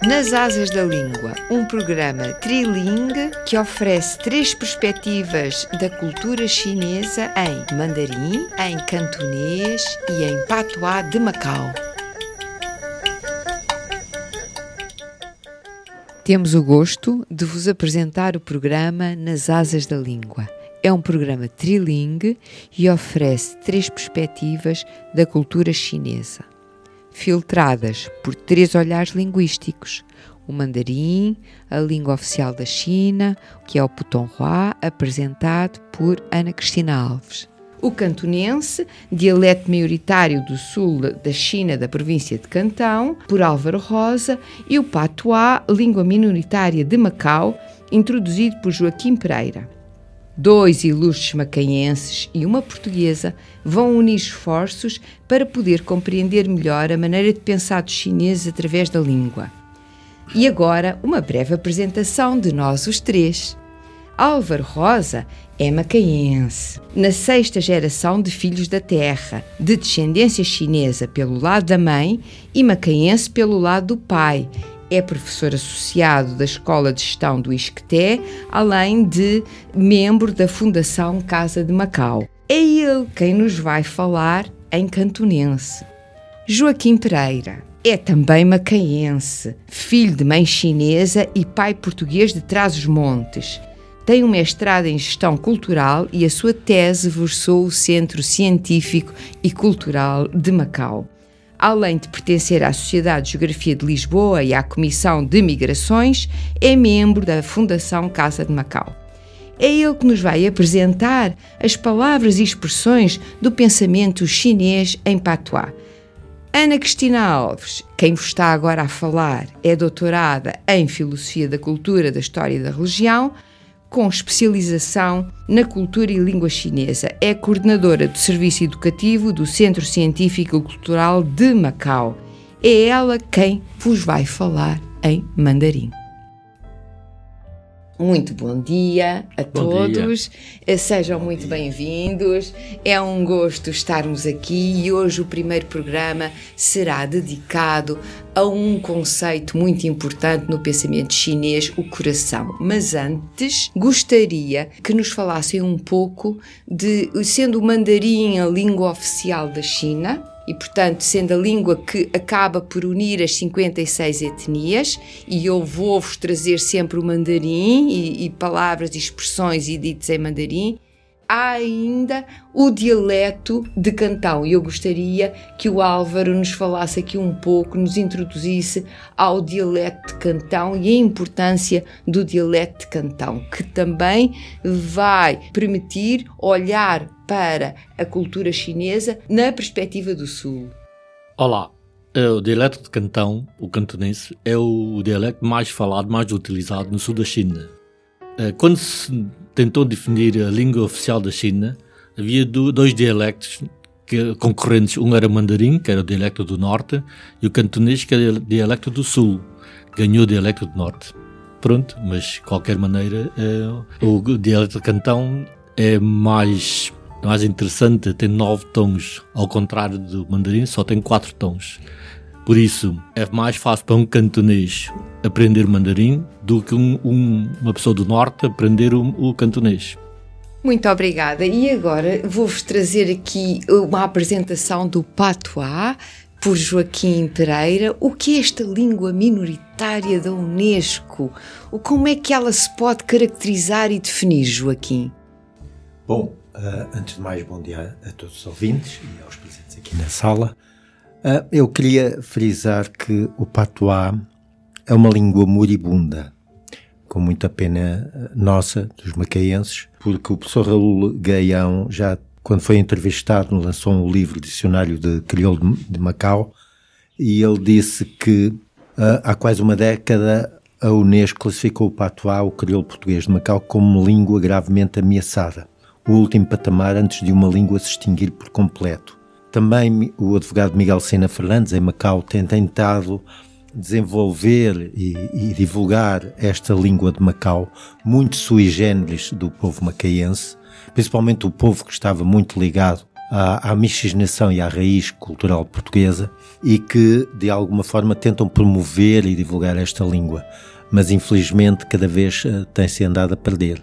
Nas Asas da Língua, um programa trilingue que oferece 3 perspectivas da cultura chinesa em mandarim, em cantonês e em patuá de Macau. Temos o gosto de vos apresentar o programa Nas Asas da Língua. É um programa trilingue e oferece 3 perspectivas da cultura chinesa, filtradas por 3 olhares linguísticos: o mandarim, a língua oficial da China, que é o Putonghua, apresentado por Ana Cristina Alves; o cantonense, dialeto maioritário do sul da China, da província de Cantão, por Álvaro Rosa; e o patuá, língua minoritária de Macau, introduzido por Joaquim Pereira. 2 ilustres macaenses e uma portuguesa vão unir esforços para poder compreender melhor a maneira de pensar dos chineses através da língua. E agora, uma breve apresentação de nós os 3. Álvaro Rosa é macaense, na 6ª geração de filhos da terra, de descendência chinesa pelo lado da mãe e macaense pelo lado do pai. É professor associado da Escola de Gestão do Isqueté, além de membro da Fundação Casa de Macau. É ele quem nos vai falar em cantonense. Joaquim Pereira é também macaense, filho de mãe chinesa e pai português de Trás-os-Montes. Tem um mestrado em Gestão Cultural e a sua tese versou o Centro Científico e Cultural de Macau. Além de pertencer à Sociedade de Geografia de Lisboa e à Comissão de Migrações, é membro da Fundação Casa de Macau. É ele que nos vai apresentar as palavras e expressões do pensamento chinês em patuá. Ana Cristina Alves, quem vos está agora a falar, é doutorada em Filosofia da Cultura, da História e da Religião, com especialização na cultura e língua chinesa. É coordenadora do Serviço Educativo do Centro Científico e Cultural de Macau. É ela quem vos vai falar em mandarim. Muito bom dia a todos, sejam muito bem-vindos, é um gosto estarmos aqui e hoje o primeiro programa será dedicado a um conceito muito importante no pensamento chinês, o coração. Mas antes, gostaria que nos falassem um pouco de, sendo o mandarim a língua oficial da China, e, portanto, sendo a língua que acaba por unir as 56 etnias, e eu vou-vos trazer sempre o mandarim e palavras e expressões e ditos em mandarim, há ainda o dialeto de Cantão. E eu gostaria que o Álvaro nos falasse aqui um pouco, nos introduzisse ao dialeto de Cantão e a importância do dialeto de Cantão, que também vai permitir olhar para a cultura chinesa na perspectiva do Sul. Olá, o dialeto de Cantão, o cantonense, é o dialeto mais falado, mais utilizado no sul da China. Quando se tentou definir a língua oficial da China, havia 2 dialectos concorrentes. Um era o mandarim, que era o dialecto do norte, e o cantonês, que era o dialecto do sul. Ganhou o dialecto do norte. Pronto, mas de qualquer maneira, o dialeto de Cantão é mais interessante, tem 9 tons, ao contrário do mandarim, só tem 4 tons. Por isso, é mais fácil para um cantonês aprender mandarim do que uma pessoa do norte aprender o cantonês. Muito obrigada. E agora vou-vos trazer aqui uma apresentação do patuá por Joaquim Pereira. O que é esta língua minoritária da Unesco? Como é que ela se pode caracterizar e definir, Joaquim? Bom, antes de mais, bom dia a todos os ouvintes e aos presentes aqui na sala. Eu queria frisar que o patuá é uma língua moribunda, com muita pena nossa, dos macaenses, porque o professor Raul Gaião, já quando foi entrevistado, lançou um livro, Dicionário de Crioulo de Macau, e ele disse que há quase uma década a Unesco classificou o patuá, o crioulo português de Macau, como língua gravemente ameaçada, o último patamar antes de uma língua se extinguir por completo. Também o advogado Miguel Sena Fernandes, em Macau, tem tentado desenvolver e divulgar esta língua de Macau, muito sui generis do povo macaense, principalmente o povo que estava muito ligado à miscigenação e à raiz cultural portuguesa e que, de alguma forma, tentam promover e divulgar esta língua. Mas, infelizmente, cada vez tem-se andado a perder.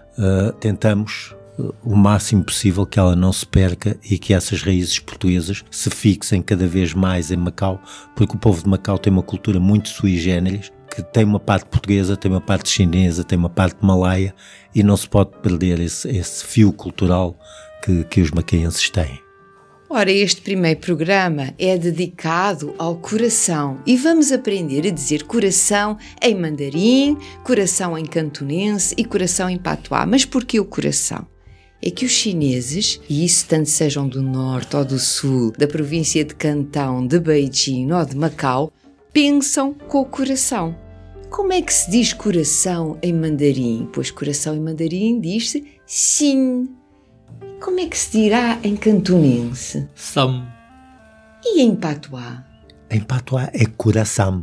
Tentamos o máximo possível que ela não se perca e que essas raízes portuguesas se fixem cada vez mais em Macau, porque o povo de Macau tem uma cultura muito sui generis, que tem uma parte portuguesa, tem uma parte chinesa, tem uma parte malaia, e não se pode perder esse fio cultural que os macaenses têm. Ora, este primeiro programa é dedicado ao coração e vamos aprender a dizer coração em mandarim, coração em cantonense e coração em patuá. Mas porquê o coração? É que os chineses, e isso tanto sejam do norte ou do sul, da província de Cantão, de Beijing ou de Macau, pensam com o coração. Como é que se diz coração em mandarim? Pois coração em mandarim diz-se xin. Como é que se dirá em cantonense? Sam. E em patuá? Em patuá é coração.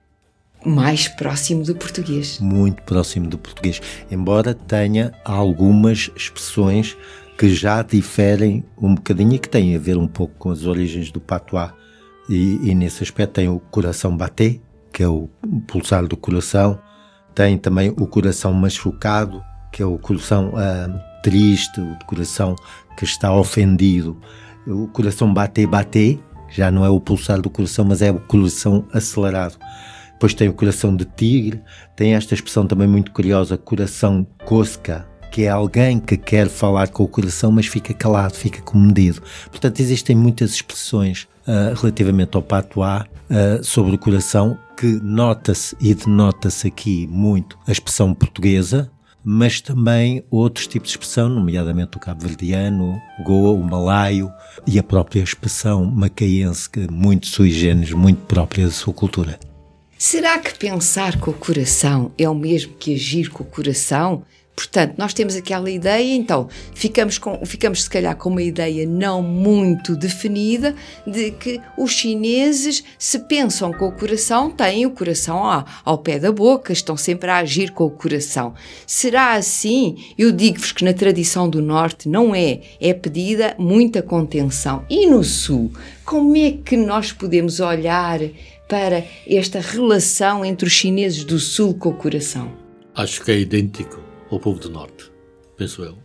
Mais próximo do português. Muito próximo do português, embora tenha algumas expressões que já diferem um bocadinho e que têm a ver um pouco com as origens do patuá. E nesse aspecto tem o coração bater, que é o pulsar do coração. Tem também o coração machucado, que é o coração triste, o coração que está ofendido. O coração bater, já não é o pulsar do coração, mas é o coração acelerado. Depois tem o coração de tigre, tem esta expressão também muito curiosa, coração cosca, que é alguém que quer falar com o coração, mas fica calado, fica comedido. Portanto, existem muitas expressões relativamente ao patuá sobre o coração, que nota-se e denota-se aqui muito a expressão portuguesa, mas também outros tipos de expressão, nomeadamente o cabo-verdiano, o goa, o malaio e a própria expressão macaense, que é muito sui generis, muito própria da sua cultura. Será que pensar com o coração é o mesmo que agir com o coração? Portanto, nós temos aquela ideia, então ficamos se calhar com uma ideia não muito definida de que os chineses, se pensam com o coração, têm o coração ao pé da boca, estão sempre a agir com o coração. Será assim? Eu digo-vos que na tradição do norte não é pedida muita contenção. E no sul, como é que nós podemos olhar para esta relação entre os chineses do sul com o coração? Acho que é idêntico ao povo do norte, penso eu.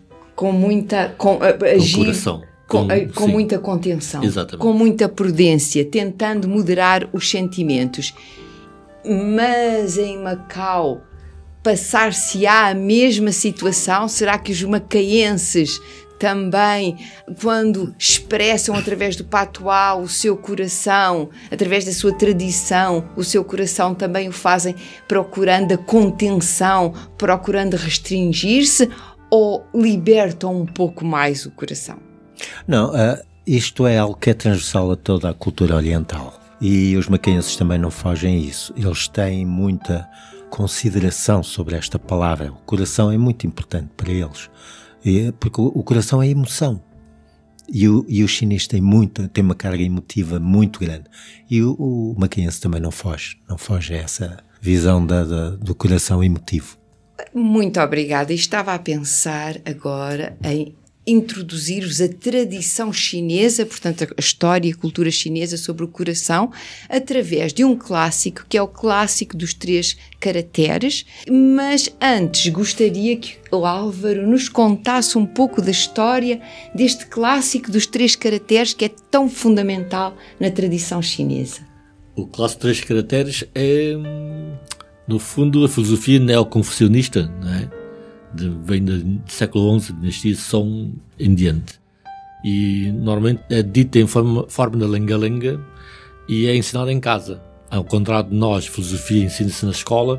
Agir coração. Com muita contenção. Exatamente. Com muita prudência, tentando moderar os sentimentos. Mas em Macau, passar-se-á a mesma situação? Será que os macaenses também, quando expressam através do patuá o seu coração, através da sua tradição, o seu coração também o fazem procurando a contenção, procurando restringir-se, ou libertam um pouco mais o coração? Não, isto é algo que é transversal a toda a cultura oriental. E os macaenses também não fogem a isso. Eles têm muita consideração sobre esta palavra. O coração é muito importante para eles. Porque o coração é emoção e o chinês tem uma carga emotiva muito grande e o macaense também não foge a essa visão do coração emotivo. Muito obrigada. Estava a pensar agora em introduzir-vos a tradição chinesa, portanto a história e a cultura chinesa sobre o coração, através de um clássico que é o clássico dos 3 caracteres, mas antes gostaria que o Álvaro nos contasse um pouco da história deste clássico dos 3 caracteres que é tão fundamental na tradição chinesa. O clássico de 3 caracteres é, no fundo, a filosofia neoconfucionista, não é? Vem do século XI, dinastia Song em diante. E normalmente é dita em forma da lenga-lenga e é ensinada em casa. Ao contrário de nós, filosofia ensina-se na escola,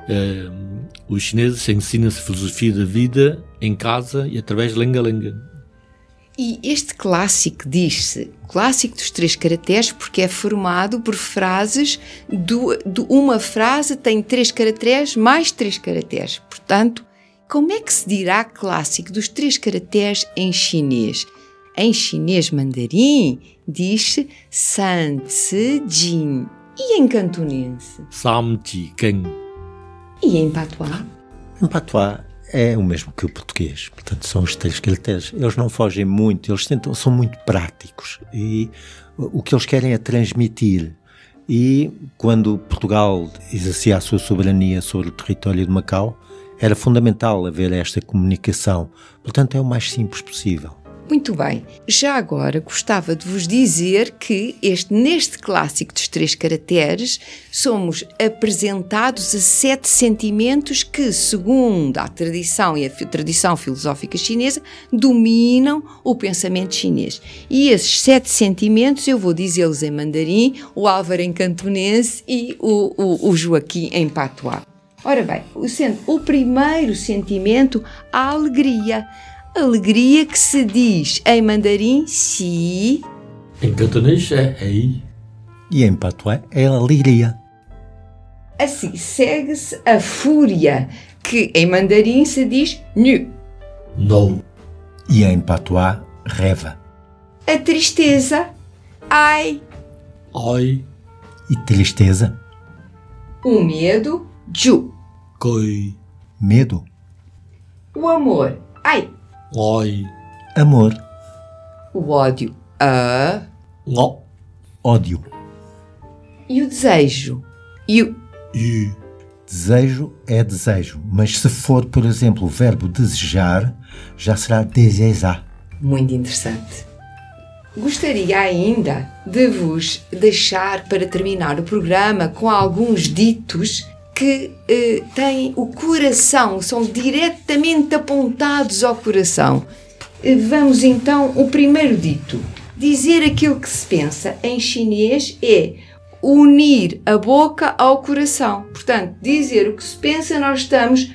os chineses ensinam-se filosofia da vida em casa e através de lenga-lenga. E este clássico diz-se clássico dos 3 caracteres porque é formado por frases, uma frase tem 3 caracteres mais 3 caracteres. Portanto, como é que se dirá clássico dos 3 caracteres em chinês? Em chinês mandarim, diz-se San Ci Jin. E em cantonense? Sam Ji Geng. E em patuá? Em patuá é o mesmo que o português. Portanto, são os 3 caracteres. Eles não fogem muito, são muito práticos. E o que eles querem é transmitir. E quando Portugal exercia a sua soberania sobre o território de Macau, era fundamental haver esta comunicação. Portanto, é o mais simples possível. Muito bem. Já agora gostava de vos dizer que neste clássico dos 3 caracteres somos apresentados a 7 sentimentos que, segundo a tradição e a tradição filosófica chinesa, dominam o pensamento chinês. E esses 7 sentimentos eu vou dizê-los em mandarim, o Álvaro em cantonês e o Joaquim em patuá. Ora bem, o primeiro sentimento, a alegria. Alegria que se diz em mandarim si, em cantonês é hei, e em patuá é alegria. Assim segue-se a fúria, que em mandarim se diz nu, no, e em patuá reva. A tristeza, ai, ai, e tristeza, o medo, ju, coi, medo, o amor, ai, ai, amor, o ódio, a, ngó, ódio. e o desejo, yu. yu. Desejo é desejo, mas se for, por exemplo, o verbo desejar, já será desejar. Muito interessante. Gostaria ainda de vos deixar para terminar o programa com alguns ditos que têm o coração, são diretamente apontados ao coração. Vamos então, o primeiro dito. Dizer aquilo que se pensa em chinês é unir a boca ao coração. Portanto, dizer o que se pensa, nós estamos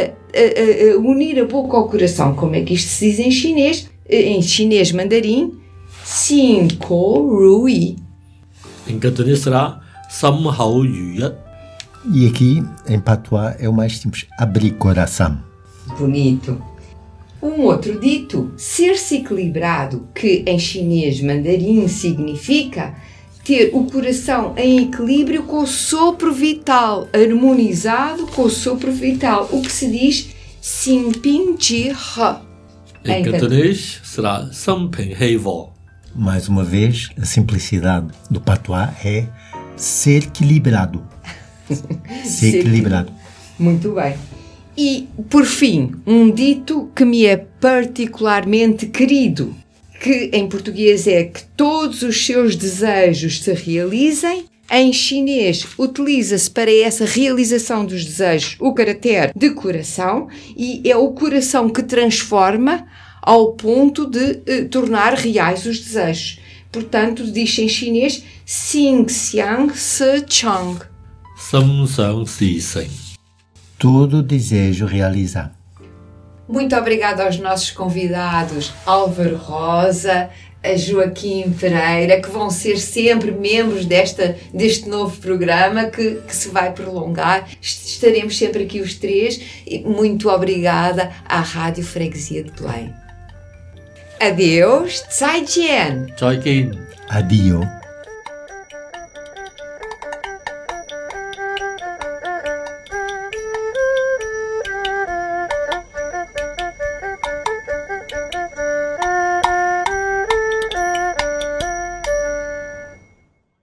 a unir a boca ao coração. Como é que isto se diz em chinês? Em chinês mandarim, Xin Ko Rui. Em cantonês será Sam Hao Yu. E aqui, em patuá, é o mais simples, abrir coração. Bonito. Um outro dito, ser-se equilibrado, que em chinês mandarim significa ter o coração em equilíbrio com o sopro vital, harmonizado com o sopro vital, o que se diz Xin Ping Ji He. Em cantonês será Sam Ping Hei Vo. Mais uma vez, a simplicidade do patuá é ser equilibrado. Ser equilibrado. Muito bem. E, por fim, um dito que me é particularmente querido, que em português é que todos os seus desejos se realizem. Em chinês, utiliza-se para essa realização dos desejos o caractere de coração e é o coração que transforma ao ponto de tornar reais os desejos. Portanto, diz-se em chinês Xing Xiang Se Chang. Sam Sang Si Seng. Todo desejo realizar. Muito obrigada aos nossos convidados Álvaro Rosa, a Joaquim Pereira, que vão ser sempre membros deste novo programa que se vai prolongar. Estaremos sempre aqui os 3. Muito obrigada à Rádio Freguesia de Belém. Adeus, 再见. Zaijian. Adio.